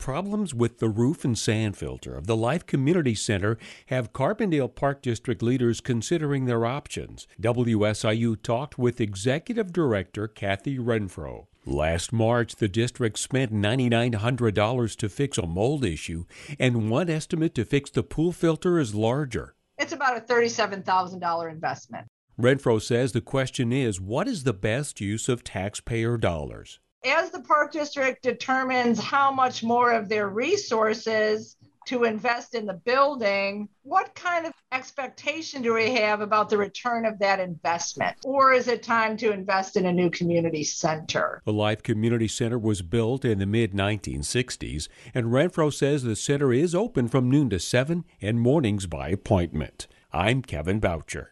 Problems with the roof and sand filter of the Life Community Center have Carbondale Park District leaders considering their options. WSIU talked with Executive Director Kathy Renfro. Last March, the district spent $9,900 to fix a mold issue, and one estimate to fix the pool filter is larger. It's about a $37,000 investment. Renfro says the question is, what is the best use of taxpayer dollars? As the Park District determines how much more of their resources to invest in the building, what kind of expectation do we have about the return of that investment? Or is it time to invest in a new community center? The Life Community Center was built in the mid-1960s, and Renfro says the center is open from noon to 7 and mornings by appointment. I'm Kevin Boucher.